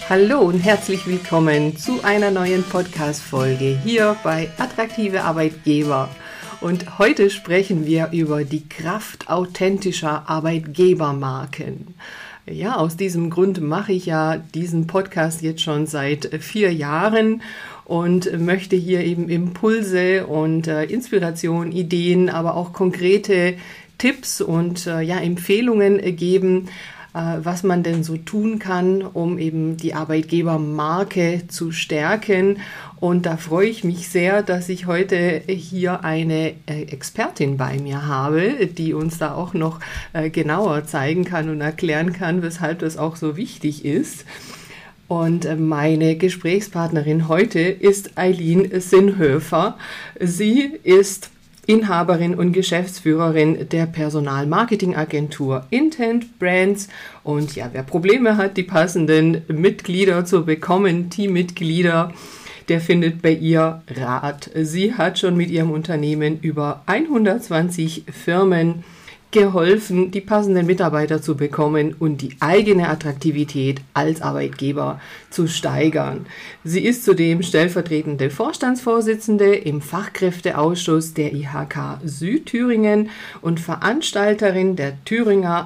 Hallo und herzlich willkommen zu einer neuen Podcast-Folge hier bei Attraktive Arbeitgeber. Und heute sprechen wir über die Kraft authentischer Arbeitgebermarken. Ja, aus diesem Grund mache ich ja diesen Podcast jetzt schon seit 4 Jahren und möchte hier eben Impulse und Inspiration, Ideen, aber auch konkrete Tipps und Empfehlungen geben, was man denn so tun kann, um eben die Arbeitgebermarke zu stärken. Und da freue ich mich sehr, dass ich heute hier eine Expertin bei mir habe, die uns da auch noch genauer zeigen kann und erklären kann, weshalb das auch so wichtig ist. Und meine Gesprächspartnerin heute ist Eileen Sinhöfer. Sie ist Inhaberin und Geschäftsführerin der Personalmarketingagentur Intent Brands. Und ja, wer Probleme hat, die passenden Mitglieder zu bekommen, Teammitglieder, der findet bei ihr Rat. Sie hat schon mit ihrem Unternehmen über 120 Firmen geholfen, die passenden Mitarbeiter zu bekommen und die eigene Attraktivität als Arbeitgeber zu steigern. Sie ist zudem stellvertretende Vorstandsvorsitzende im Fachkräfteausschuss der IHK Südthüringen und Veranstalterin der Thüringer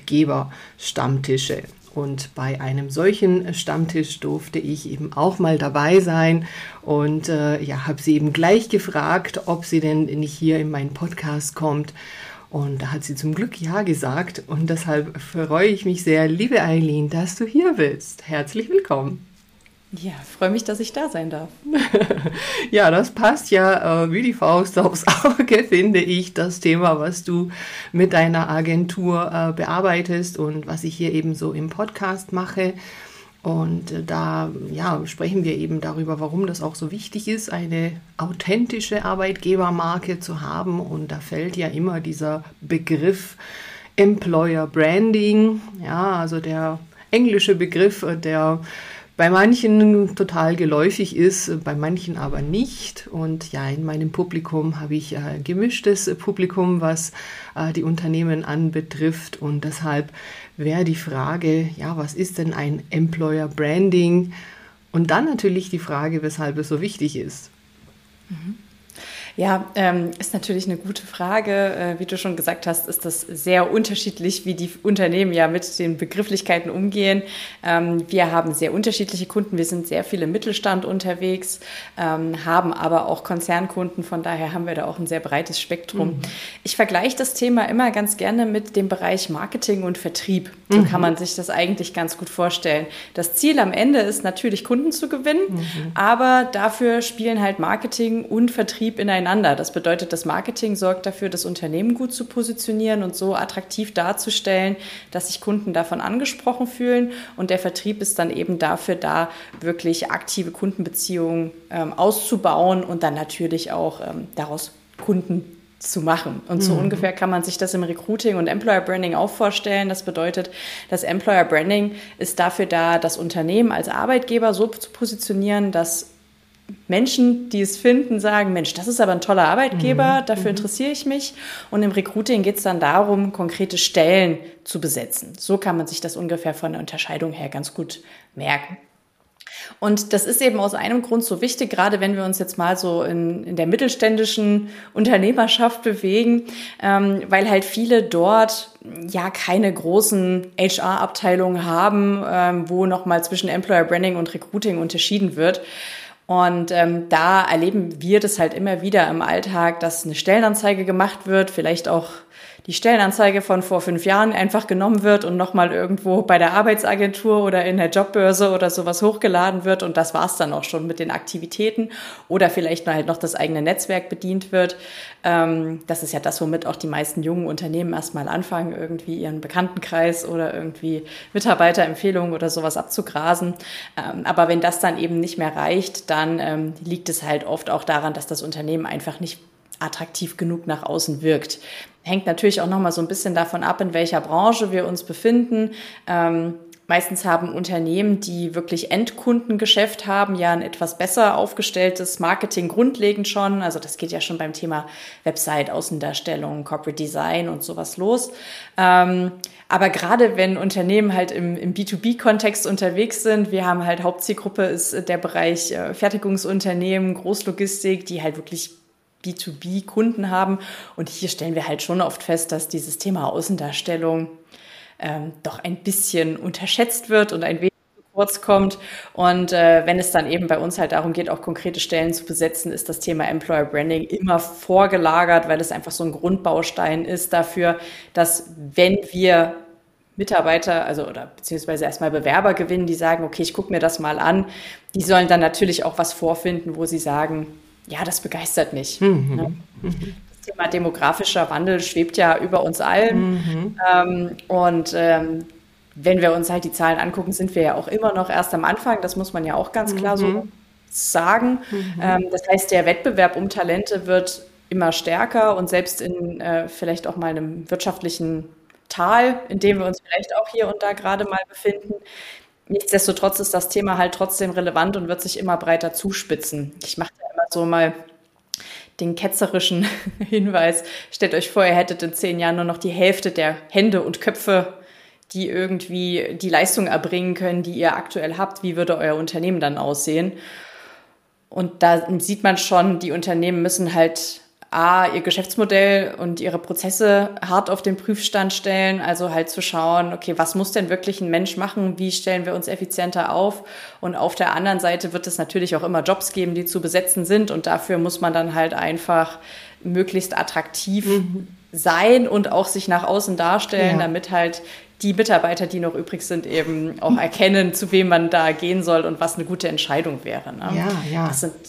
Arbeitgeber-Stammtische. Und bei einem solchen Stammtisch durfte ich eben auch mal dabei sein und habe sie eben gleich gefragt, ob sie denn nicht hier in meinen Podcast kommt. Und da hat sie zum Glück ja gesagt und deshalb freue ich mich sehr, liebe Eileen, dass du hier bist. Herzlich willkommen. Ja, freue mich, dass ich da sein darf. Ja, das passt ja wie die Faust aufs Auge, finde ich, das Thema, was du mit deiner Agentur bearbeitest und was ich hier eben so im Podcast mache. Und da sprechen wir eben darüber, warum das auch so wichtig ist, eine authentische Arbeitgebermarke zu haben. Und da fällt ja immer dieser Begriff Employer Branding, ja, also der englische Begriff, der bei manchen total geläufig ist, bei manchen aber nicht. Und ja, in meinem Publikum habe ich gemischtes Publikum, was die Unternehmen anbetrifft. Und deshalb wäre die Frage, ja, was ist denn ein Employer Branding? Und dann natürlich die Frage, weshalb es so wichtig ist. Ja, ist natürlich eine gute Frage. Wie du schon gesagt hast, ist das sehr unterschiedlich, wie die Unternehmen ja mit den Begrifflichkeiten umgehen. Wir haben sehr unterschiedliche Kunden. Wir sind sehr viel im Mittelstand unterwegs, haben aber auch Konzernkunden. Von daher haben wir da auch ein sehr breites Spektrum. Ich vergleiche das Thema immer ganz gerne mit dem Bereich Marketing und Vertrieb. So kann man sich das eigentlich ganz gut vorstellen. Das Ziel am Ende ist natürlich, Kunden zu gewinnen, aber dafür spielen halt Marketing und Vertrieb ineinander. Das bedeutet, das Marketing sorgt dafür, das Unternehmen gut zu positionieren und so attraktiv darzustellen, dass sich Kunden davon angesprochen fühlen. Und der Vertrieb ist dann eben dafür da, wirklich aktive Kundenbeziehungen auszubauen und dann natürlich auch daraus Kunden zu machen. Und so ungefähr kann man sich das im Recruiting und Employer Branding auch vorstellen. Das bedeutet, das Employer Branding ist dafür da, das Unternehmen als Arbeitgeber so zu positionieren, dass Menschen, die es finden, sagen, Mensch, das ist aber ein toller Arbeitgeber, dafür interessiere ich mich. Und im Recruiting geht es dann darum, konkrete Stellen zu besetzen. So kann man sich das ungefähr von der Unterscheidung her ganz gut merken. Und das ist eben aus einem Grund so wichtig, gerade wenn wir uns jetzt mal so in der mittelständischen Unternehmerschaft bewegen, weil halt viele dort ja keine großen HR-Abteilungen haben, wo nochmal zwischen Employer Branding und Recruiting unterschieden wird. Und da erleben wir das halt immer wieder im Alltag, dass eine Stellenanzeige gemacht wird, vielleicht auch die Stellenanzeige von vor 5 Jahren einfach genommen wird und nochmal irgendwo bei der Arbeitsagentur oder in der Jobbörse oder sowas hochgeladen wird und das war's dann auch schon mit den Aktivitäten oder vielleicht halt noch das eigene Netzwerk bedient wird. Das ist ja das, womit auch die meisten jungen Unternehmen erstmal anfangen, irgendwie ihren Bekanntenkreis oder irgendwie Mitarbeiterempfehlungen oder sowas abzugrasen. Aber wenn das dann eben nicht mehr reicht, dann liegt es halt oft auch daran, dass das Unternehmen einfach nicht attraktiv genug nach außen wirkt. Hängt natürlich auch nochmal so ein bisschen davon ab, in welcher Branche wir uns befinden. Meistens haben Unternehmen, die wirklich Endkundengeschäft haben, ja ein etwas besser aufgestelltes Marketing grundlegend schon. Also das geht ja schon beim Thema Website, Außendarstellung, Corporate Design und sowas los. Aber gerade wenn Unternehmen halt im B2B-Kontext unterwegs sind, wir haben halt Hauptzielgruppe ist der Bereich Fertigungsunternehmen, Großlogistik, die halt wirklich B2B-Kunden haben. Und hier stellen wir halt schon oft fest, dass dieses Thema Außendarstellung doch ein bisschen unterschätzt wird und ein wenig zu kurz kommt. Und wenn es dann eben bei uns halt darum geht, auch konkrete Stellen zu besetzen, ist das Thema Employer Branding immer vorgelagert, weil es einfach so ein Grundbaustein ist dafür, dass wenn wir Mitarbeiter, also oder beziehungsweise erstmal Bewerber gewinnen, die sagen, okay, ich gucke mir das mal an, die sollen dann natürlich auch was vorfinden, wo sie sagen, ja, das begeistert mich. Ne? Das Thema demografischer Wandel schwebt ja über uns allen. Wenn wir uns halt die Zahlen angucken, sind wir ja auch immer noch erst am Anfang. Das muss man ja auch ganz klar so sagen. Das heißt, der Wettbewerb um Talente wird immer stärker und selbst in vielleicht auch mal einem wirtschaftlichen Tal, in dem wir uns vielleicht auch hier und da gerade mal befinden. Nichtsdestotrotz ist das Thema halt trotzdem relevant und wird sich immer breiter zuspitzen. Ich mache da immer so mal den ketzerischen Hinweis. Stellt euch vor, ihr hättet in 10 Jahren nur noch die Hälfte der Hände und Köpfe, die irgendwie die Leistung erbringen können, die ihr aktuell habt. Wie würde euer Unternehmen dann aussehen? Und da sieht man schon, die Unternehmen müssen halt ihr Geschäftsmodell und ihre Prozesse hart auf den Prüfstand stellen, also halt zu schauen, okay, was muss denn wirklich ein Mensch machen, wie stellen wir uns effizienter auf? Und auf der anderen Seite wird es natürlich auch immer Jobs geben, die zu besetzen sind und dafür muss man dann halt einfach möglichst attraktiv sein und auch sich nach außen darstellen, damit halt die Mitarbeiter, die noch übrig sind, eben auch erkennen, zu wem man da gehen soll und was eine gute Entscheidung wäre. Ne? Ja. Das sind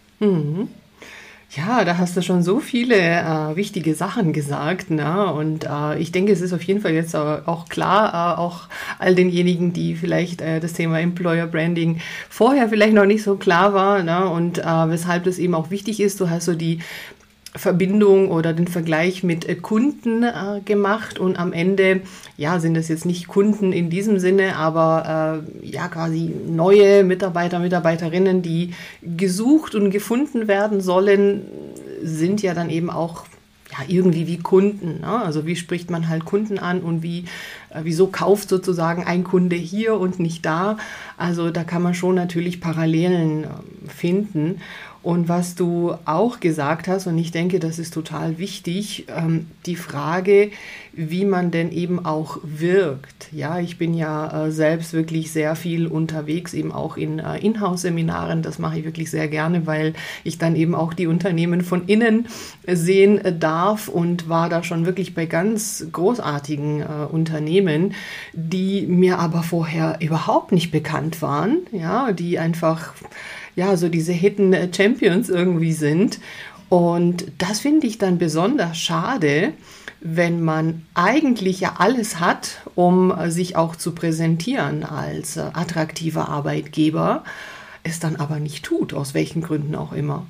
Ja, da hast du schon so viele wichtige Sachen gesagt, ne? Und ich denke, es ist auf jeden Fall jetzt auch klar, auch all denjenigen, die vielleicht das Thema Employer Branding vorher vielleicht noch nicht so klar war, ne? Und weshalb das eben auch wichtig ist. Du hast so die Verbindung oder den Vergleich mit Kunden gemacht und am Ende, ja, sind das jetzt nicht Kunden in diesem Sinne, aber ja, quasi neue Mitarbeiter, Mitarbeiterinnen, die gesucht und gefunden werden sollen, sind ja dann eben auch ja, irgendwie wie Kunden. Ne? Also wie spricht man halt Kunden an und wieso kauft sozusagen ein Kunde hier und nicht da? Also da kann man schon natürlich Parallelen finden. Und was du auch gesagt hast, und ich denke, das ist total wichtig, die Frage, wie man denn eben auch wirkt. Ja, ich bin ja selbst wirklich sehr viel unterwegs, eben auch in Inhouse-Seminaren. Das mache ich wirklich sehr gerne, weil ich dann eben auch die Unternehmen von innen sehen darf und war da schon wirklich bei ganz großartigen Unternehmen, die mir aber vorher überhaupt nicht bekannt waren, ja, die einfach ja, so diese Hidden Champions irgendwie sind. Und das finde ich dann besonders schade, wenn man eigentlich ja alles hat, um sich auch zu präsentieren als attraktiver Arbeitgeber, es dann aber nicht tut, aus welchen Gründen auch immer.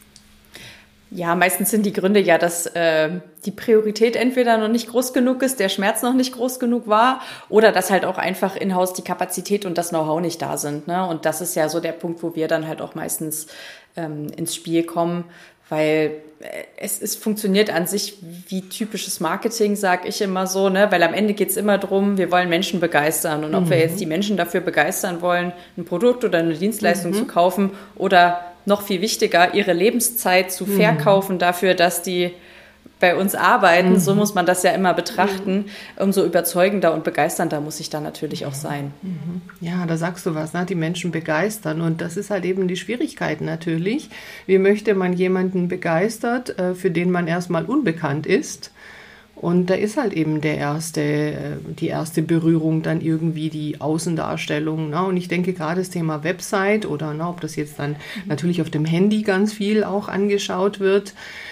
Ja, meistens sind die Gründe ja, dass die Priorität entweder noch nicht groß genug ist, der Schmerz noch nicht groß genug war oder dass halt auch einfach in-house die Kapazität und das Know-how nicht da sind. Ne? Und das ist ja so der Punkt, wo wir dann halt auch meistens ins Spiel kommen, weil es funktioniert an sich wie typisches Marketing, sag ich immer so, ne? Weil am Ende geht's immer drum, wir wollen Menschen begeistern. Und ob wir jetzt die Menschen dafür begeistern wollen, ein Produkt oder eine Dienstleistung zu kaufen oder noch viel wichtiger, ihre Lebenszeit zu verkaufen dafür, dass die bei uns arbeiten, so muss man das ja immer betrachten, umso überzeugender und begeisternder muss ich da natürlich auch sein. Ja, da sagst du was, ne? Die Menschen begeistern und das ist halt eben die Schwierigkeit natürlich. Wie möchte man jemanden begeistert, für den man erstmal unbekannt ist? Und da ist halt eben die erste Berührung dann irgendwie die Außendarstellung. Ne? Und ich denke gerade das Thema Website oder ob das jetzt dann natürlich auf dem Handy ganz viel auch angeschaut wird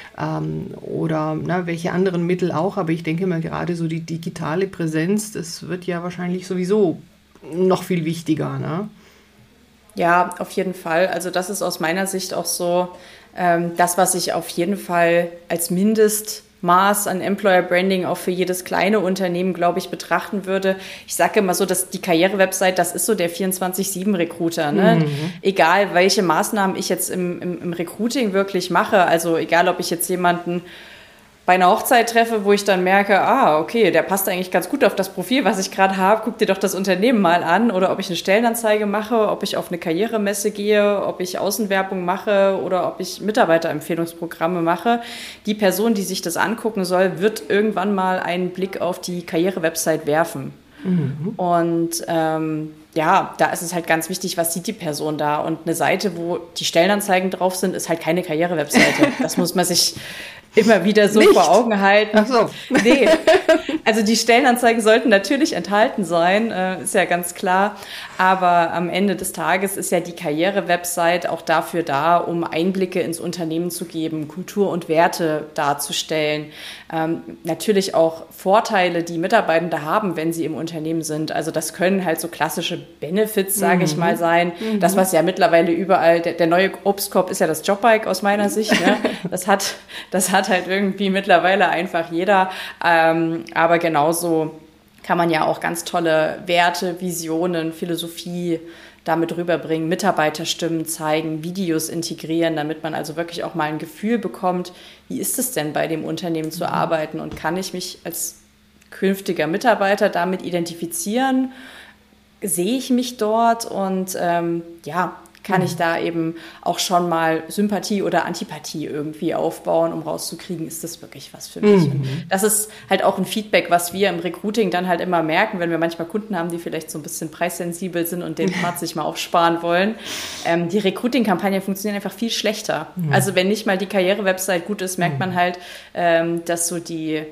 oder welche anderen Mittel auch. Aber ich denke mal gerade so die digitale Präsenz, das wird ja wahrscheinlich sowieso noch viel wichtiger. Ne? Ja, auf jeden Fall. Also das ist aus meiner Sicht auch so das, was ich auf jeden Fall als Maß an Employer Branding auch für jedes kleine Unternehmen, glaube ich, betrachten würde. Ich sage immer so, dass die Karriere-Website, das ist so der 24/7-Recruiter. Ne? Egal, welche Maßnahmen ich jetzt im Recruiting wirklich mache, also egal, ob ich jetzt jemanden bei einer Hochzeit treffe, wo ich dann merke, okay, der passt eigentlich ganz gut auf das Profil, was ich gerade habe, guck dir doch das Unternehmen mal an, oder ob ich eine Stellenanzeige mache, ob ich auf eine Karrieremesse gehe, ob ich Außenwerbung mache oder ob ich Mitarbeiterempfehlungsprogramme mache. Die Person, die sich das angucken soll, wird irgendwann mal einen Blick auf die Karriere-Website werfen. Und da ist es halt ganz wichtig, was sieht die Person da? Und eine Seite, wo die Stellenanzeigen drauf sind, ist halt keine Karriere-Webseite. Das muss man sich immer wieder so vor Augen halten. Ach so. Nee. Also die Stellenanzeigen sollten natürlich enthalten sein, ist ja ganz klar. Aber am Ende des Tages ist ja die Karriere-Website auch dafür da, um Einblicke ins Unternehmen zu geben, Kultur und Werte darzustellen. Natürlich auch Vorteile, die Mitarbeitende haben, wenn sie im Unternehmen sind. Also das können halt so klassische Benefits, sage ich mal, sein. Das, was ja mittlerweile überall, der neue Obstkorb ist ja das Jobbike aus meiner Sicht. Ne? Das hat halt irgendwie mittlerweile einfach jeder. Aber genauso kann man ja auch ganz tolle Werte, Visionen, Philosophie damit rüberbringen, Mitarbeiterstimmen zeigen, Videos integrieren, damit man also wirklich auch mal ein Gefühl bekommt, wie ist es denn bei dem Unternehmen zu arbeiten und kann ich mich als künftiger Mitarbeiter damit identifizieren? Sehe ich mich dort und kann ich da eben auch schon mal Sympathie oder Antipathie irgendwie aufbauen, um rauszukriegen, ist das wirklich was für mich? Und das ist halt auch ein Feedback, was wir im Recruiting dann halt immer merken, wenn wir manchmal Kunden haben, die vielleicht so ein bisschen preissensibel sind und den Part sich mal aufsparen wollen. Die Recruiting-Kampagnen funktionieren einfach viel schlechter. Also wenn nicht mal die Karriere-Website gut ist, merkt man halt, dass so die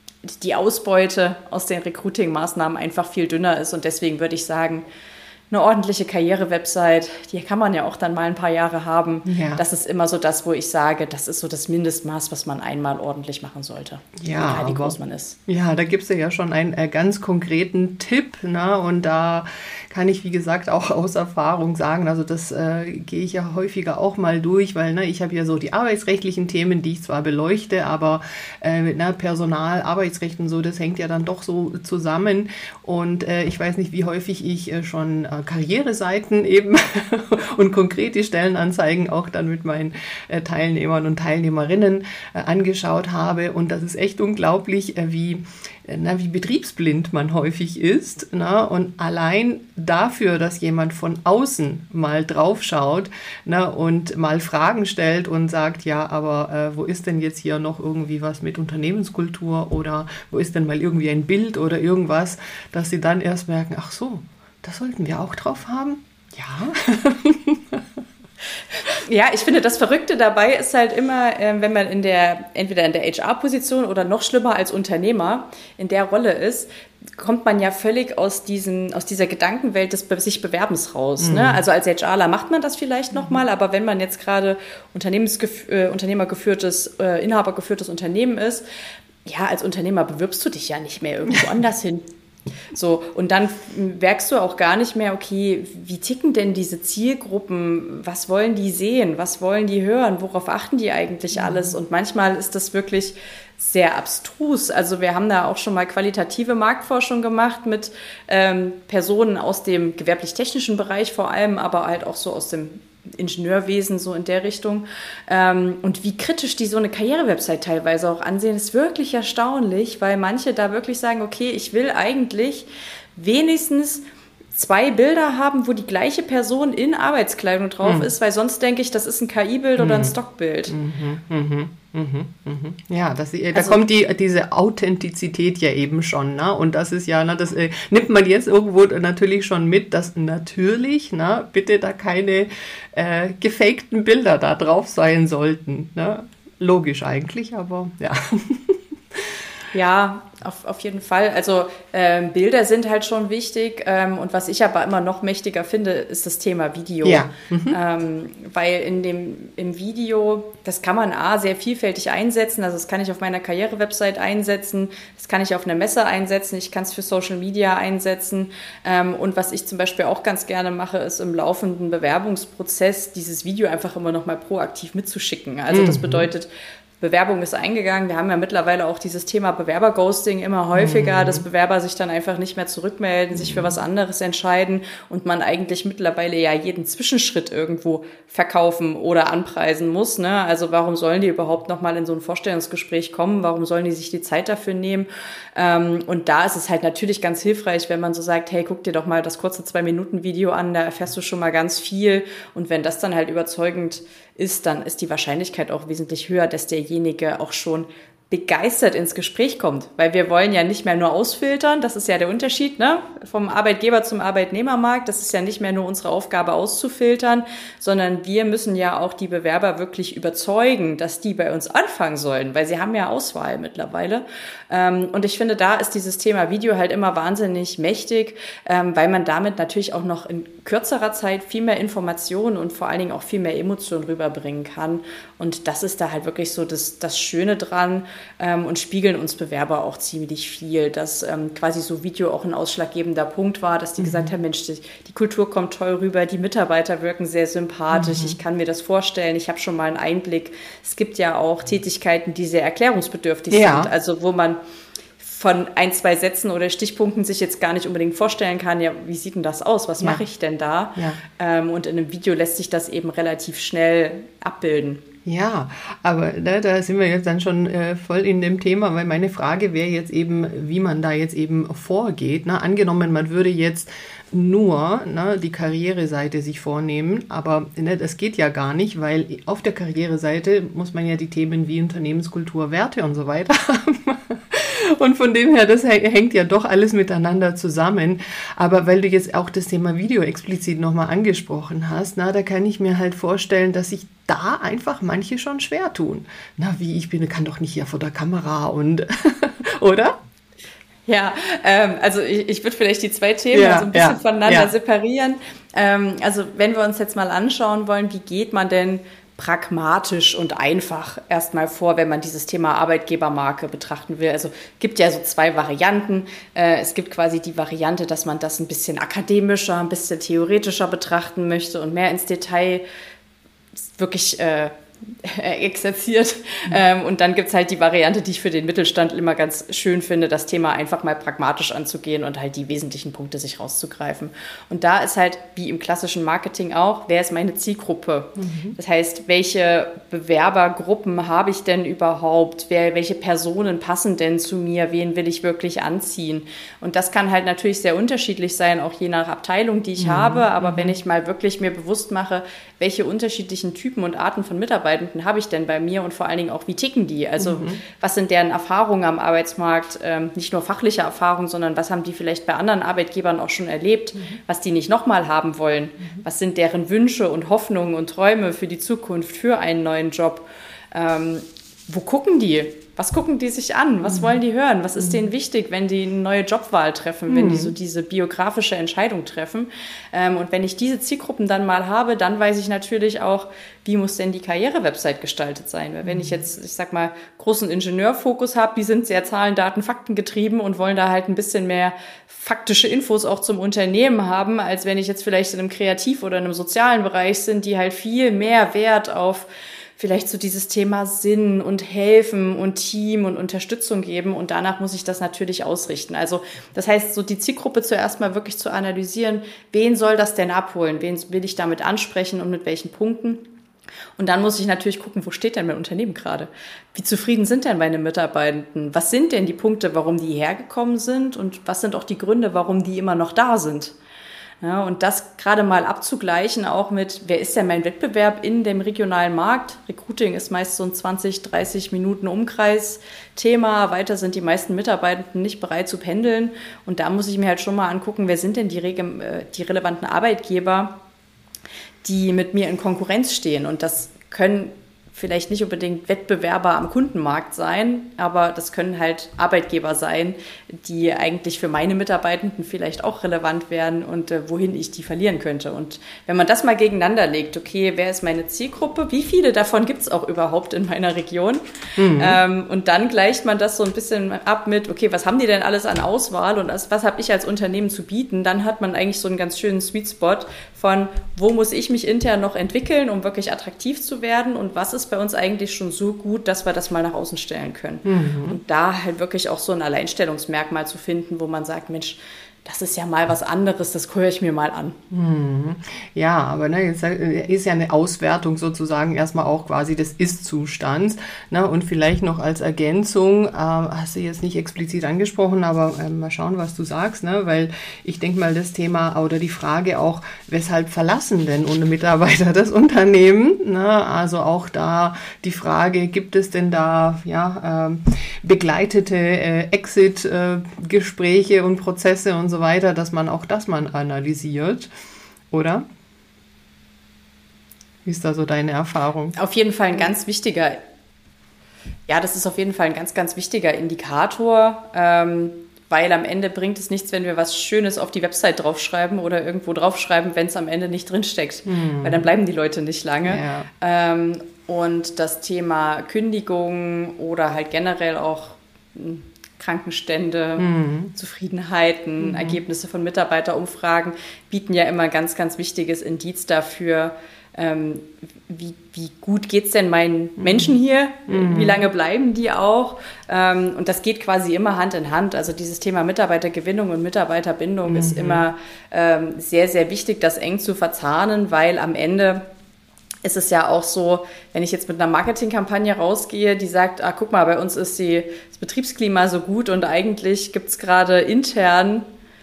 Ausbeute aus den Recruiting-Maßnahmen einfach viel dünner ist. Und deswegen würde ich sagen, eine ordentliche Karriere-Website, die kann man ja auch dann mal ein paar Jahre haben. Ja. Das ist immer so das, wo ich sage, das ist so das Mindestmaß, was man einmal ordentlich machen sollte. Ja, egal wie groß man ist. Ja, da gibst du ja schon einen ganz konkreten Tipp. Ne? Und da kann ich, wie gesagt, auch aus Erfahrung sagen, also das gehe ich ja häufiger auch mal durch, weil ich habe ja so die arbeitsrechtlichen Themen, die ich zwar beleuchte, aber mit Personal, Arbeitsrecht und so, das hängt ja dann doch so zusammen. Und ich weiß nicht, wie häufig ich schon Karriereseiten eben und konkrete Stellenanzeigen auch dann mit meinen Teilnehmern und Teilnehmerinnen angeschaut habe. Und das ist echt unglaublich, wie betriebsblind man häufig ist. Und allein dafür, dass jemand von außen mal drauf schaut und mal Fragen stellt und sagt, ja, aber wo ist denn jetzt hier noch irgendwie was mit Unternehmenskultur oder wo ist denn mal irgendwie ein Bild oder irgendwas, dass sie dann erst merken, ach so, das sollten wir auch drauf haben? Ja. Ja, ich finde, das Verrückte dabei ist halt immer, wenn man entweder in der HR-Position oder noch schlimmer als Unternehmer in der Rolle ist, kommt man ja völlig aus dieser Gedankenwelt des sich Bewerbens raus. Ne? Also als HRler macht man das vielleicht nochmal, aber wenn man jetzt gerade unternehmergeführtes, inhabergeführtes Unternehmen ist, ja, als Unternehmer bewirbst du dich ja nicht mehr irgendwo anders hin. So, und dann merkst du auch gar nicht mehr, okay, wie ticken denn diese Zielgruppen? Was wollen die sehen? Was wollen die hören? Worauf achten die eigentlich alles? Und manchmal ist das wirklich sehr abstrus. Also wir haben da auch schon mal qualitative Marktforschung gemacht mit Personen aus dem gewerblich-technischen Bereich vor allem, aber halt auch so aus dem Ingenieurwesen, so in der Richtung. Und wie kritisch die so eine Karriere-Website teilweise auch ansehen, ist wirklich erstaunlich, weil manche da wirklich sagen, okay, ich will eigentlich wenigstens 2 Bilder haben, wo die gleiche Person in Arbeitskleidung drauf ist, weil sonst denke ich, das ist ein KI-Bild oder ein Stockbild. Ja, da kommt diese Authentizität ja eben schon, ne? Und das ist ja, das nimmt man jetzt irgendwo natürlich schon mit, dass natürlich, bitte da keine gefakten Bilder da drauf sein sollten, ne? Logisch eigentlich, aber ja. Ja, auf jeden Fall. Also Bilder sind halt schon wichtig und was ich aber immer noch mächtiger finde, ist das Thema Video. Ja. Weil im Video, das kann man sehr vielfältig einsetzen. Also das kann ich auf meiner Karriere-Website einsetzen, das kann ich auf einer Messe einsetzen, ich kann es für Social Media einsetzen. Und was ich zum Beispiel auch ganz gerne mache, ist im laufenden Bewerbungsprozess dieses Video einfach immer noch mal proaktiv mitzuschicken. Also das bedeutet, Bewerbung ist eingegangen. Wir haben ja mittlerweile auch dieses Thema Bewerber-Ghosting immer häufiger, dass Bewerber sich dann einfach nicht mehr zurückmelden, sich für was anderes entscheiden und man eigentlich mittlerweile ja jeden Zwischenschritt irgendwo verkaufen oder anpreisen muss, ne? Also warum sollen die überhaupt nochmal in so ein Vorstellungsgespräch kommen? Warum sollen die sich die Zeit dafür nehmen? Und da ist es halt natürlich ganz hilfreich, wenn man so sagt, hey, guck dir doch mal das kurze 2-Minuten-Video an, da erfährst du schon mal ganz viel. Und wenn das dann halt überzeugend ist, dann ist die Wahrscheinlichkeit auch wesentlich höher, dass derjenige auch schon begeistert ins Gespräch kommt, weil wir wollen ja nicht mehr nur ausfiltern, das ist ja der Unterschied, ne? Vom Arbeitgeber zum Arbeitnehmermarkt, das ist ja nicht mehr nur unsere Aufgabe auszufiltern, sondern wir müssen ja auch die Bewerber wirklich überzeugen, dass die bei uns anfangen sollen, weil sie haben ja Auswahl mittlerweile. Und ich finde, da ist dieses Thema Video halt immer wahnsinnig mächtig, weil man damit natürlich auch noch in kürzerer Zeit viel mehr Informationen und vor allen Dingen auch viel mehr Emotionen rüberbringen kann. Und das ist da halt wirklich so das Schöne dran, und spiegeln uns Bewerber auch ziemlich viel, dass quasi so Video auch ein ausschlaggebender Punkt war, dass die gesagt haben, Mensch, die Kultur kommt toll rüber, die Mitarbeiter wirken sehr sympathisch, ich kann mir das vorstellen, ich habe schon mal einen Einblick. Es gibt ja auch Tätigkeiten, die sehr erklärungsbedürftig sind, also wo man von 1, 2 Sätzen oder Stichpunkten sich jetzt gar nicht unbedingt vorstellen kann, ja, wie sieht denn das aus, was mache ich denn da? Ja. Und in einem Video lässt sich das eben relativ schnell abbilden. Ja, aber da sind wir jetzt dann schon voll in dem Thema, weil meine Frage wäre jetzt eben, wie man da jetzt eben vorgeht. Ne? Angenommen, man würde jetzt nur die Karriereseite sich vornehmen, aber das geht ja gar nicht, weil auf der Karriereseite muss man ja die Themen wie Unternehmenskultur, Werte und so weiter haben. Und von dem her, das hängt ja doch alles miteinander zusammen. Aber weil du jetzt auch das Thema Video explizit nochmal angesprochen hast, da kann ich mir halt vorstellen, dass sich da einfach manche schon schwer tun. Wie ich bin, kann doch nicht hier vor der Kamera und, oder? Ja, also ich würde vielleicht die 2 Themen so ein bisschen voneinander separieren. Also wenn wir uns jetzt mal anschauen wollen, wie geht man denn pragmatisch und einfach erstmal vor, wenn man dieses Thema Arbeitgebermarke betrachten will. Also gibt ja so 2 Varianten. Es gibt quasi die Variante, dass man das ein bisschen akademischer, ein bisschen theoretischer betrachten möchte und mehr ins Detail wirklich exerziert. Und dann gibt's halt die Variante, die ich für den Mittelstand immer ganz schön finde, das Thema einfach mal pragmatisch anzugehen und halt die wesentlichen Punkte sich rauszugreifen. Und da ist halt, wie im klassischen Marketing auch, wer ist meine Zielgruppe? Das heißt, welche Bewerbergruppen habe ich denn überhaupt? Welche Personen passen denn zu mir? Wen will ich wirklich anziehen? Und das kann halt natürlich sehr unterschiedlich sein, auch je nach Abteilung, die ich habe. Aber wenn ich mal wirklich mir bewusst mache, welche unterschiedlichen Typen und Arten von Mitarbeitenden habe ich denn bei mir und vor allen Dingen auch, wie ticken die? Also was sind deren Erfahrungen am Arbeitsmarkt? Nicht nur fachliche Erfahrungen, sondern was haben die vielleicht bei anderen Arbeitgebern auch schon erlebt, was die nicht nochmal haben wollen? Was sind deren Wünsche und Hoffnungen und Träume für die Zukunft, für einen neuen Job? Wo gucken die? Was gucken die sich an? Was wollen die hören? Was ist denen wichtig, wenn die eine neue Jobwahl treffen, wenn die so diese biografische Entscheidung treffen? Und wenn ich diese Zielgruppen dann mal habe, dann weiß ich natürlich auch, wie muss denn die Karriere-Website gestaltet sein? Weil wenn ich jetzt, ich sag mal, großen Ingenieurfokus habe, die sind sehr Zahlen, Daten, Fakten getrieben und wollen da halt ein bisschen mehr faktische Infos auch zum Unternehmen haben, als wenn ich jetzt vielleicht in einem Kreativ- oder in einem sozialen Bereich sind, die halt viel mehr Wert auf vielleicht so dieses Thema Sinn und Helfen und Team und Unterstützung geben und danach muss ich das natürlich ausrichten. Also das heißt, so die Zielgruppe zuerst mal wirklich zu analysieren, wen soll das denn abholen, wen will ich damit ansprechen und mit welchen Punkten. Und dann muss ich natürlich gucken, wo steht denn mein Unternehmen gerade? Wie zufrieden sind denn meine Mitarbeitenden? Was sind denn die Punkte, warum die hergekommen sind und was sind auch die Gründe, warum die immer noch da sind? Ja, und das gerade mal abzugleichen auch mit, wer ist denn mein Wettbewerb in dem regionalen Markt? Recruiting ist meist so ein 20, 30 Minuten Umkreis-Thema. Weiter sind die meisten Mitarbeitenden nicht bereit zu pendeln. Und da muss ich mir halt schon mal angucken, wer sind denn die relevanten Arbeitgeber, die mit mir in Konkurrenz stehen. Und das können vielleicht nicht unbedingt Wettbewerber am Kundenmarkt sein, aber das können halt Arbeitgeber sein, die eigentlich für meine Mitarbeitenden vielleicht auch relevant wären und wohin ich die verlieren könnte. Und wenn man das mal gegeneinander legt, okay, wer ist meine Zielgruppe, wie viele davon gibt es auch überhaupt in meiner Region? Und dann gleicht man das so ein bisschen ab mit, okay, was haben die denn alles an Auswahl und was habe ich als Unternehmen zu bieten? Dann hat man eigentlich so einen ganz schönen Sweet Spot von, wo muss ich mich intern noch entwickeln, um wirklich attraktiv zu werden und was ist ist bei uns eigentlich schon so gut, dass wir das mal nach außen stellen können. Und da halt wirklich auch so ein Alleinstellungsmerkmal zu finden, wo man sagt, Mensch, das ist ja mal was anderes, das höre ich mir mal an. Ja, aber ne, jetzt ist ja eine Auswertung sozusagen erstmal auch quasi des Ist-Zustands. Ne? Und vielleicht noch als Ergänzung, hast du jetzt nicht explizit angesprochen, aber mal schauen, was du sagst, ne? Weil ich denke mal, das Thema oder die Frage auch, weshalb verlassen denn ohne Mitarbeiter das Unternehmen? Ne? Also auch da die Frage, gibt es denn da begleitete Exit-Gespräche und Prozesse und so weiter, dass man auch das mal analysiert, oder? Wie ist da so deine Erfahrung? Auf jeden Fall ein ganz wichtiger, das ist auf jeden Fall ein ganz, ganz wichtiger Indikator, weil am Ende bringt es nichts, wenn wir was Schönes auf die Website draufschreiben oder irgendwo draufschreiben, wenn es am Ende nicht drinsteckt, weil dann bleiben die Leute nicht lange. Ja. Und das Thema Kündigung oder halt generell auch Krankenstände, Zufriedenheiten, Ergebnisse von Mitarbeiterumfragen bieten ja immer ein ganz, ganz wichtiges Indiz dafür, wie gut geht es denn meinen Menschen hier, wie lange bleiben die auch, und das geht quasi immer Hand in Hand. Also dieses Thema Mitarbeitergewinnung und Mitarbeiterbindung ist immer sehr, sehr wichtig, das eng zu verzahnen, weil am Ende ist es ja auch so, wenn ich jetzt mit einer Marketingkampagne rausgehe, die sagt, guck mal, bei uns ist das Betriebsklima so gut und eigentlich gibt es gerade intern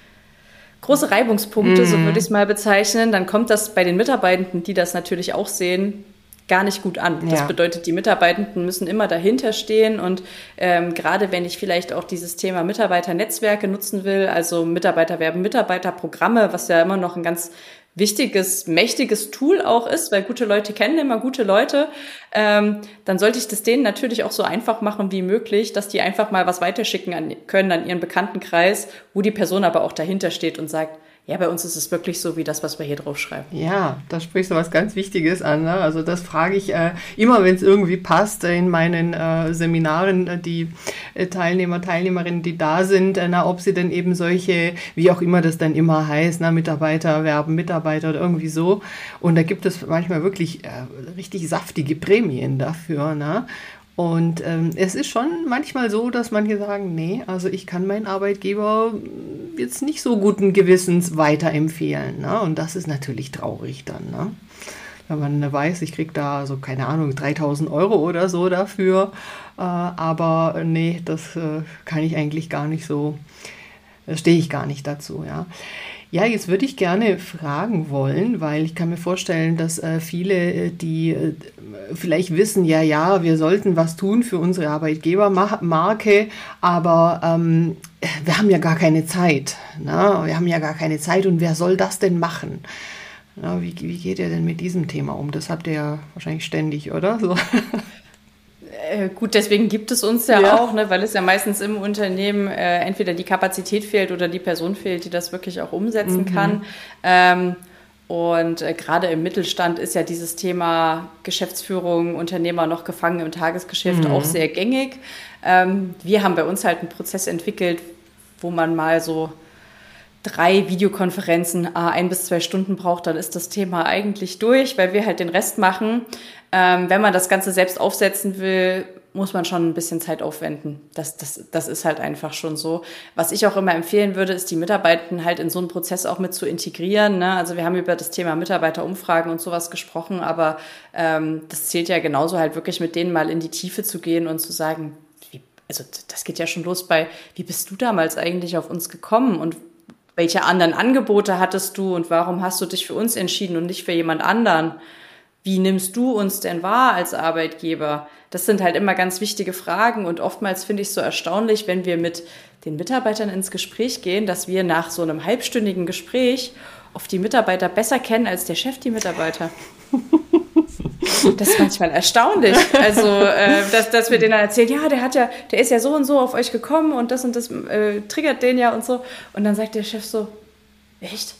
große Reibungspunkte, so würde ich es mal bezeichnen, dann kommt das bei den Mitarbeitenden, die das natürlich auch sehen, gar nicht gut an. Das bedeutet, die Mitarbeitenden müssen immer dahinter stehen und gerade wenn ich vielleicht auch dieses Thema Mitarbeiternetzwerke nutzen will, also Mitarbeiterwerben, Mitarbeiterprogramme, was ja immer noch ein ganz wichtiges, mächtiges Tool auch ist, weil gute Leute kennen immer gute Leute, dann sollte ich das denen natürlich auch so einfach machen wie möglich, dass die einfach mal was weiterschicken können an ihren Bekanntenkreis, wo die Person aber auch dahinter steht und sagt, ja, bei uns ist es wirklich so wie das, was wir hier draufschreiben. Ja, da sprichst du was ganz Wichtiges an. Ne? Also das frage ich immer, wenn es irgendwie passt, in meinen Seminaren, die Teilnehmerinnen, die da sind, ob sie denn eben solche, wie auch immer das dann immer heißt, Mitarbeiter werben, Mitarbeiter oder irgendwie so. Und da gibt es manchmal wirklich richtig saftige Prämien dafür. Ne? Und es ist schon manchmal so, dass manche sagen, nee, also ich kann meinen Arbeitgeber jetzt nicht so guten Gewissens weiterempfehlen. Ne? Und das ist natürlich traurig dann. Ne? Wenn man weiß, ich kriege da so, keine Ahnung, 3.000 € oder so dafür. Aber nee, das kann ich eigentlich gar nicht so, stehe ich gar nicht dazu, ja. Ja, jetzt würde ich gerne fragen wollen, weil ich kann mir vorstellen, dass viele, die vielleicht wissen, ja, wir sollten was tun für unsere Arbeitgebermarke, aber wir haben ja gar keine Zeit. Ne? Wir haben ja gar keine Zeit und wer soll das denn machen? Na, wie geht ihr denn mit diesem Thema um? Das habt ihr ja wahrscheinlich ständig, oder? So. Gut, deswegen gibt es uns ja auch, ne, weil es ja meistens im Unternehmen entweder die Kapazität fehlt oder die Person fehlt, die das wirklich auch umsetzen kann. Und gerade im Mittelstand ist ja dieses Thema Geschäftsführung, Unternehmer noch gefangen im Tagesgeschäft auch sehr gängig. Wir haben bei uns halt einen Prozess entwickelt, wo man mal so 3 Videokonferenzen 1 bis 2 Stunden braucht, dann ist das Thema eigentlich durch, weil wir halt den Rest machen. Wenn man das Ganze selbst aufsetzen will, muss man schon ein bisschen Zeit aufwenden. Das ist halt einfach schon so. Was ich auch immer empfehlen würde, ist, die Mitarbeitenden halt in so einen Prozess auch mit zu integrieren. Ne? Also wir haben über das Thema Mitarbeiterumfragen und sowas gesprochen, aber das zählt ja genauso halt wirklich mit denen mal in die Tiefe zu gehen und zu sagen, also das geht ja schon los bei, wie bist du damals eigentlich auf uns gekommen und welche anderen Angebote hattest du und warum hast du dich für uns entschieden und nicht für jemand anderen? Wie nimmst du uns denn wahr als Arbeitgeber? Das sind halt immer ganz wichtige Fragen und oftmals finde ich es so erstaunlich, wenn wir mit den Mitarbeitern ins Gespräch gehen, dass wir nach so einem halbstündigen Gespräch oft die Mitarbeiter besser kennen als der Chef die Mitarbeiter. Das ist manchmal erstaunlich. Also, dass wir denen dann erzählen, ja, der ist ja so und so auf euch gekommen und das triggert den ja und so. Und dann sagt der Chef so, echt?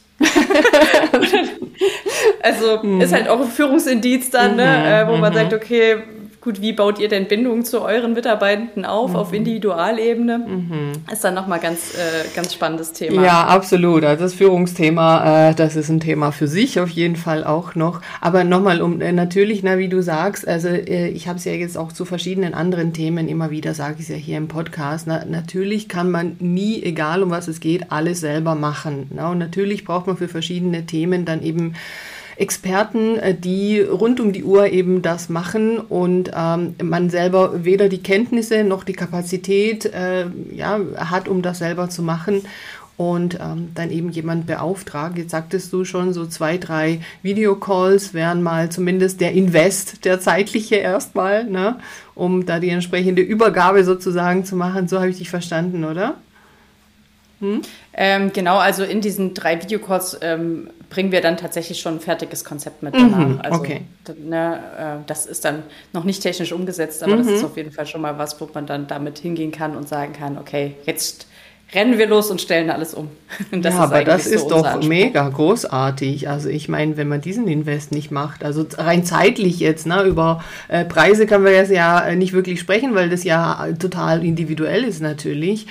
Also ist halt auch ein Führungsindiz dann, ne, wo man sagt, okay, gut, wie baut ihr denn Bindungen zu euren Mitarbeitenden auf Individualebene? Ist dann nochmal ganz spannendes Thema. Ja, absolut. Also das Führungsthema, das ist ein Thema für sich auf jeden Fall auch noch. Aber nochmal, natürlich, wie du sagst, also ich habe es ja jetzt auch zu verschiedenen anderen Themen immer wieder, sage ich es ja hier im Podcast, natürlich kann man nie, egal um was es geht, alles selber machen. Und natürlich braucht man für verschiedene Themen dann eben Experten, die rund um die Uhr eben das machen und man selber weder die Kenntnisse noch die Kapazität hat, um das selber zu machen und dann eben jemand beauftragt. Jetzt sagtest du schon, so 2, 3 Videocalls wären mal zumindest der Invest, der zeitliche erstmal, um da die entsprechende Übergabe sozusagen zu machen. So habe ich dich verstanden, oder? Genau, also in diesen 3 Videocalls bringen wir dann tatsächlich schon ein fertiges Konzept mit danach. Also, okay. Das ist dann noch nicht technisch umgesetzt, aber das ist auf jeden Fall schon mal was, wo man dann damit hingehen kann und sagen kann, okay, jetzt rennen wir los und stellen alles um. Das aber das ist so doch mega großartig. Also ich meine, wenn man diesen Invest nicht macht, also rein zeitlich jetzt, über Preise können wir jetzt ja nicht wirklich sprechen, weil das ja total individuell ist natürlich.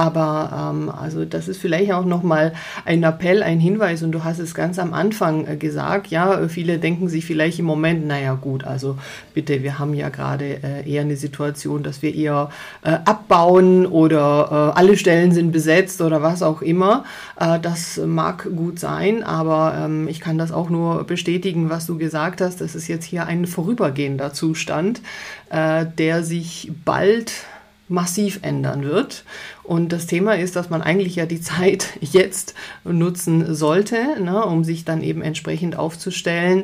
Aber also das ist vielleicht auch nochmal ein Appell, ein Hinweis und du hast es ganz am Anfang gesagt, ja, viele denken sich vielleicht im Moment, naja gut, also bitte, wir haben ja gerade eher eine Situation, dass wir eher abbauen oder alle Stellen sind besetzt oder was auch immer. Das mag gut sein, aber ich kann das auch nur bestätigen, was du gesagt hast. Das ist jetzt hier ein vorübergehender Zustand, der sich bald massiv ändern wird. Und das Thema ist, dass man eigentlich ja die Zeit jetzt nutzen sollte, um sich dann eben entsprechend aufzustellen,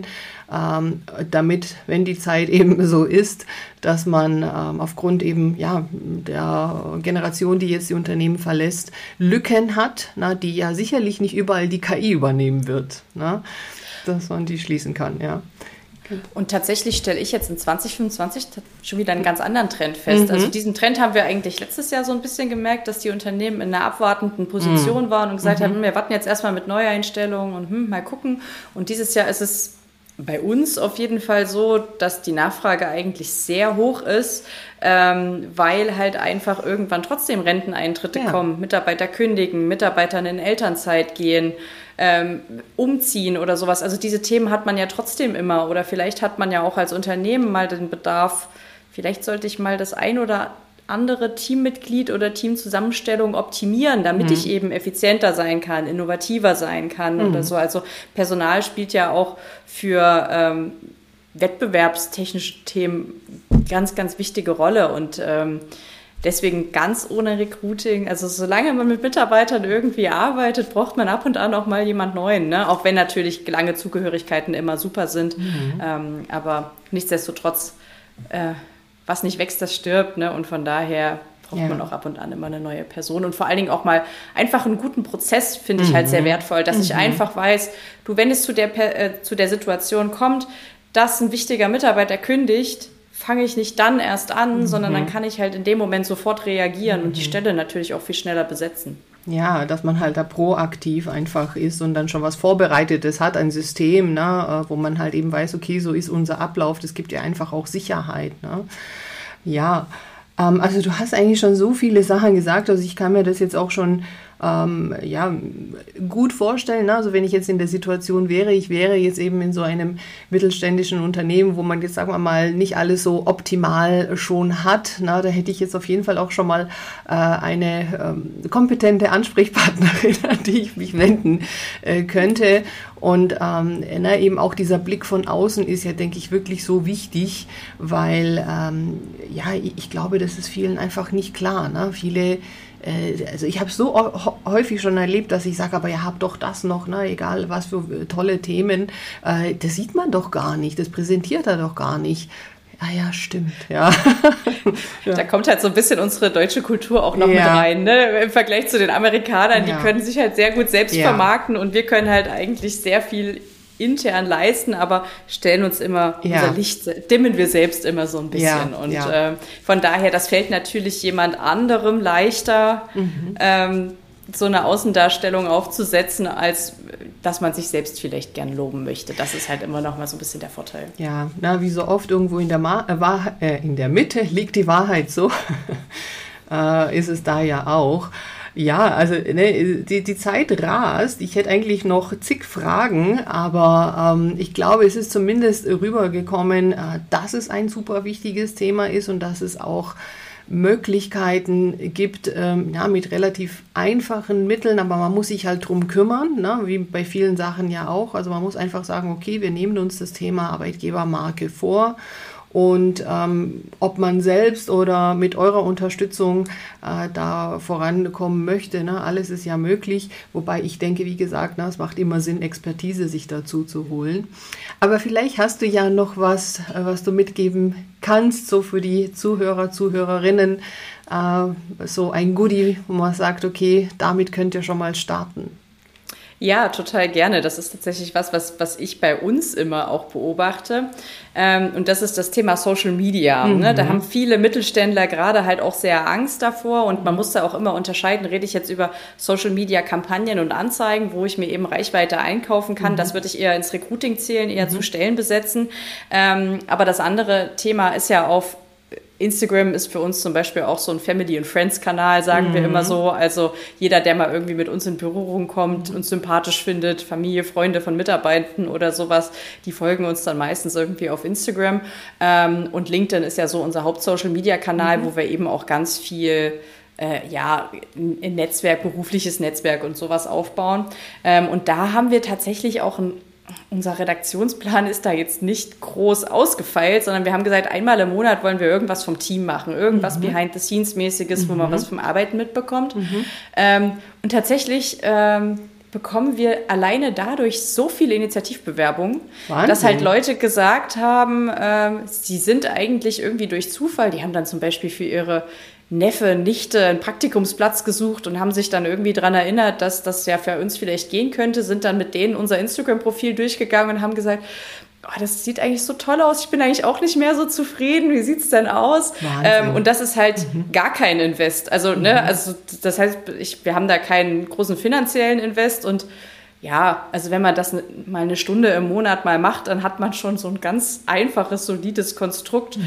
damit, wenn die Zeit eben so ist, dass man aufgrund eben der Generation, die jetzt die Unternehmen verlässt, Lücken hat, die ja sicherlich nicht überall die KI übernehmen wird, dass man die schließen kann, ja. Und tatsächlich stelle ich jetzt in 2025 schon wieder einen ganz anderen Trend fest. Also diesen Trend haben wir eigentlich letztes Jahr so ein bisschen gemerkt, dass die Unternehmen in einer abwartenden Position waren und gesagt haben, wir warten jetzt erstmal mit Neueinstellungen und mal gucken. Und dieses Jahr ist es bei uns auf jeden Fall so, dass die Nachfrage eigentlich sehr hoch ist, weil halt einfach irgendwann trotzdem Renteneintritte kommen, Mitarbeiter kündigen, Mitarbeiter in Elternzeit gehen, umziehen oder sowas. Also diese Themen hat man ja trotzdem immer oder vielleicht hat man ja auch als Unternehmen mal den Bedarf, vielleicht sollte ich mal das ein oder andere Teammitglied oder Teamzusammenstellung optimieren, damit ich eben effizienter sein kann, innovativer sein kann oder so. Also Personal spielt ja auch für wettbewerbstechnische Themen ganz, ganz wichtige Rolle und deswegen ganz ohne Recruiting, also solange man mit Mitarbeitern irgendwie arbeitet, braucht man ab und an auch mal jemand Neuen, auch wenn natürlich lange Zugehörigkeiten immer super sind, aber nichtsdestotrotz, was nicht wächst, das stirbt, und von daher braucht man auch ab und an immer eine neue Person und vor allen Dingen auch mal einfach einen guten Prozess, finde ich halt sehr wertvoll, dass ich einfach weiß, wenn es zu der Situation kommt, dass ein wichtiger Mitarbeiter kündigt, fange ich nicht dann erst an, sondern dann kann ich halt in dem Moment sofort reagieren und die Stelle natürlich auch viel schneller besetzen. Ja, dass man halt da proaktiv einfach ist und dann schon was Vorbereitetes hat, ein System, wo man halt eben weiß, okay, so ist unser Ablauf, das gibt ja einfach auch Sicherheit. Ja, also du hast eigentlich schon so viele Sachen gesagt, also ich kann mir das jetzt auch schon gut vorstellen. Also wenn ich jetzt in der Situation wäre, ich wäre jetzt eben in so einem mittelständischen Unternehmen, wo man jetzt, sagen wir mal, nicht alles so optimal schon hat. Da hätte ich jetzt auf jeden Fall auch schon mal eine kompetente Ansprechpartnerin, an die ich mich wenden könnte. Und eben auch dieser Blick von außen ist ja, denke ich, wirklich so wichtig, weil ich glaube, das ist vielen einfach nicht klar. Viele also ich habe es so häufig schon erlebt, dass ich sage, aber ihr habt doch das noch, egal was für tolle Themen, das sieht man doch gar nicht, das präsentiert er doch gar nicht. Ja, stimmt, ja. Da kommt halt so ein bisschen unsere deutsche Kultur auch noch mit rein, im Vergleich zu den Amerikanern, die können sich halt sehr gut selbst vermarkten und wir können halt eigentlich sehr viel intern leisten, aber stellen uns immer unser Licht, dimmen wir selbst immer so ein bisschen. Von daher, das fällt natürlich jemand anderem leichter, so eine Außendarstellung aufzusetzen, als dass man sich selbst vielleicht gern loben möchte. Das ist halt immer noch mal so ein bisschen der Vorteil. Ja, wie so oft irgendwo in der Mitte liegt die Wahrheit, so ist es da ja auch. Ja, also die Zeit rast. Ich hätte eigentlich noch zig Fragen, aber ich glaube, es ist zumindest rübergekommen, dass es ein super wichtiges Thema ist und dass es auch Möglichkeiten gibt, mit relativ einfachen Mitteln, aber man muss sich halt drum kümmern, ne, wie bei vielen Sachen ja auch. Also man muss einfach sagen, okay, wir nehmen uns das Thema Arbeitgebermarke vor. Und ob man selbst oder mit eurer Unterstützung da vorankommen möchte, ne, alles ist ja möglich. Wobei ich denke, wie gesagt, es macht immer Sinn, Expertise sich dazu zu holen. Aber vielleicht hast du ja noch was du mitgeben kannst, so für die Zuhörer, Zuhörerinnen, so ein Goodie, wo man sagt, okay, damit könnt ihr schon mal starten. Ja, total gerne. Das ist tatsächlich was ich bei uns immer auch beobachte. Und das ist das Thema Social Media. Ne? Da haben viele Mittelständler gerade halt auch sehr Angst davor. Und man muss da auch immer unterscheiden, rede ich jetzt über Social Media Kampagnen und Anzeigen, wo ich mir eben Reichweite einkaufen kann. Das würde ich eher ins Recruiting zählen, eher zu Stellen besetzen. Aber das andere Thema ist ja auf Instagram ist für uns zum Beispiel auch so ein Family- and Friends-Kanal, sagen wir immer so. Also jeder, der mal irgendwie mit uns in Berührung kommt, uns sympathisch findet, Familie, Freunde von Mitarbeitern oder sowas, die folgen uns dann meistens irgendwie auf Instagram. Und LinkedIn ist ja so unser Haupt-Social-Media-Kanal, wo wir eben auch ganz viel ein Netzwerk, berufliches Netzwerk und sowas aufbauen. Und da haben wir tatsächlich auch unser Redaktionsplan ist da jetzt nicht groß ausgefeilt, sondern wir haben gesagt, einmal im Monat wollen wir irgendwas vom Team machen, irgendwas Behind-the-Scenes-mäßiges, wo man was vom Arbeiten mitbekommt. Und tatsächlich bekommen wir alleine dadurch so viele Initiativbewerbungen, Wahnsinn, dass halt Leute gesagt haben, sie sind eigentlich irgendwie durch Zufall, die haben dann zum Beispiel für ihre Neffe, Nichte einen Praktikumsplatz gesucht und haben sich dann irgendwie daran erinnert, dass das ja für uns vielleicht gehen könnte, sind dann mit denen unser Instagram-Profil durchgegangen und haben gesagt, das sieht eigentlich so toll aus, ich bin eigentlich auch nicht mehr so zufrieden, wie sieht's denn aus? Und das ist halt gar kein Invest. Also, also das heißt, wir haben da keinen großen finanziellen Invest und ja, also wenn man das mal eine Stunde im Monat mal macht, dann hat man schon so ein ganz einfaches, solides Konstrukt.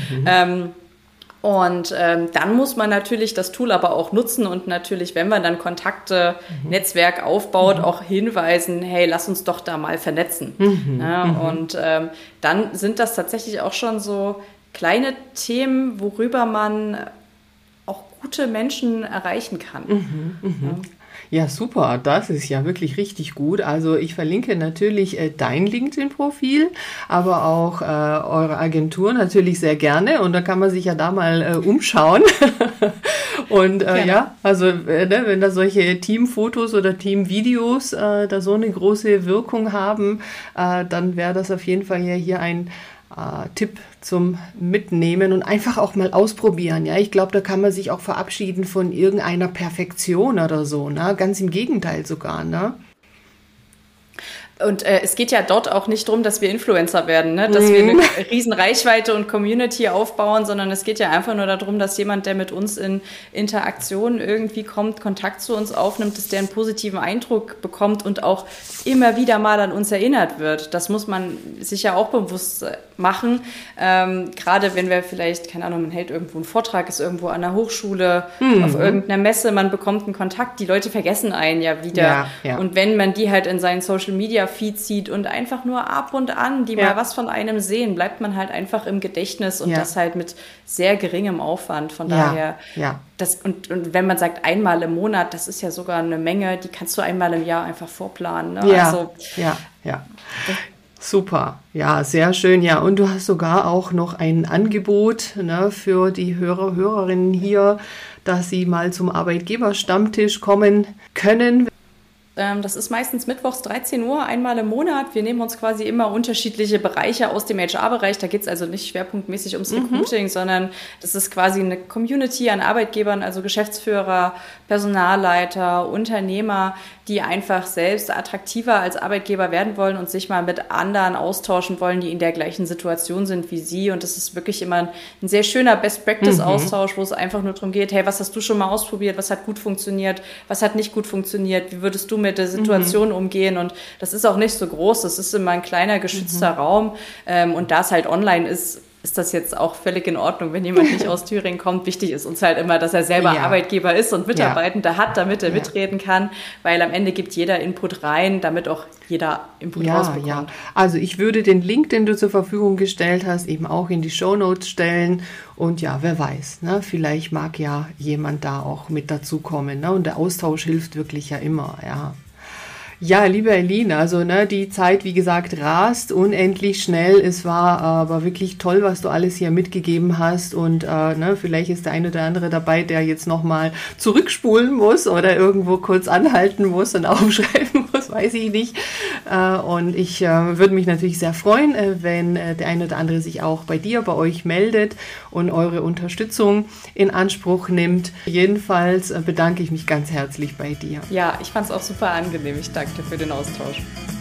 Und dann muss man natürlich das Tool aber auch nutzen und natürlich, wenn man dann Kontakte, Netzwerk aufbaut, auch hinweisen, hey, lass uns doch da mal vernetzen. Und dann sind das tatsächlich auch schon so kleine Themen, worüber man auch gute Menschen erreichen kann. Ja, super, das ist ja wirklich richtig gut. Also ich verlinke natürlich dein LinkedIn-Profil, aber auch eure Agentur natürlich sehr gerne und da kann man sich ja da mal umschauen. Und wenn da solche Teamfotos oder Teamvideos da so eine große Wirkung haben, dann wäre das auf jeden Fall ja hier ein Tipp zum Mitnehmen und einfach auch mal ausprobieren. Ja, ich glaube, da kann man sich auch verabschieden von irgendeiner Perfektion oder so. Ne? Ganz im Gegenteil sogar. Ne? Und es geht ja dort auch nicht darum, dass wir Influencer werden, ne? Dass wir eine riesen Reichweite und Community aufbauen, sondern es geht ja einfach nur darum, dass jemand, der mit uns in Interaktion irgendwie kommt, Kontakt zu uns aufnimmt, dass der einen positiven Eindruck bekommt und auch immer wieder mal an uns erinnert wird. Das muss man sich ja auch bewusst machen. Gerade wenn wir vielleicht, keine Ahnung, man hält irgendwo einen Vortrag, ist irgendwo an der Hochschule, auf irgendeiner Messe, man bekommt einen Kontakt, die Leute vergessen einen ja wieder. Ja. Und wenn man die halt in seinen Social Media Feed zieht und einfach nur ab und an, die mal was von einem sehen, bleibt man halt einfach im Gedächtnis und das halt mit sehr geringem Aufwand. Von daher, das, und wenn man sagt einmal im Monat, das ist ja sogar eine Menge, die kannst du einmal im Jahr einfach vorplanen. Ne? Ja. Super, ja, sehr schön. Ja, und du hast sogar auch noch ein Angebot, ne, für die Hörerinnen hier, dass sie mal zum Arbeitgeberstammtisch kommen können. Das ist meistens mittwochs 13 Uhr, einmal im Monat. Wir nehmen uns quasi immer unterschiedliche Bereiche aus dem HR-Bereich. Da geht es also nicht schwerpunktmäßig ums Recruiting, sondern das ist quasi eine Community an Arbeitgebern, also Geschäftsführer, Personalleiter, Unternehmer, die einfach selbst attraktiver als Arbeitgeber werden wollen und sich mal mit anderen austauschen wollen, die in der gleichen Situation sind wie sie. Und das ist wirklich immer ein sehr schöner Best-Practice-Austausch, wo es einfach nur darum geht, hey, was hast du schon mal ausprobiert, was hat gut funktioniert, was hat nicht gut funktioniert, wie würdest du mit der Situation umgehen? Und das ist auch nicht so groß, das ist immer ein kleiner, geschützter Raum. Und da es halt online ist das jetzt auch völlig in Ordnung, wenn jemand nicht aus Thüringen kommt. Wichtig ist uns halt immer, dass er selber Arbeitgeber ist und Mitarbeitender hat, damit er mitreden kann, weil am Ende gibt jeder Input rein, damit auch jeder Input rausbekommt. Ja, also ich würde den Link, den du zur Verfügung gestellt hast, eben auch in die Shownotes stellen und ja, wer weiß, ne, vielleicht mag ja jemand da auch mit dazukommen, ne, und der Austausch hilft wirklich ja immer, ja. Ja, liebe Eline, also die Zeit, wie gesagt, rast unendlich schnell. Es war aber wirklich toll, was du alles hier mitgegeben hast und vielleicht ist der eine oder andere dabei, der jetzt nochmal zurückspulen muss oder irgendwo kurz anhalten muss und aufschreiben muss, weiß ich nicht. Und ich würde mich natürlich sehr freuen, wenn der eine oder andere sich auch bei euch meldet und eure Unterstützung in Anspruch nimmt. Jedenfalls bedanke ich mich ganz herzlich bei dir. Ja, ich fand es auch super angenehm. Ich danke dir für den Austausch.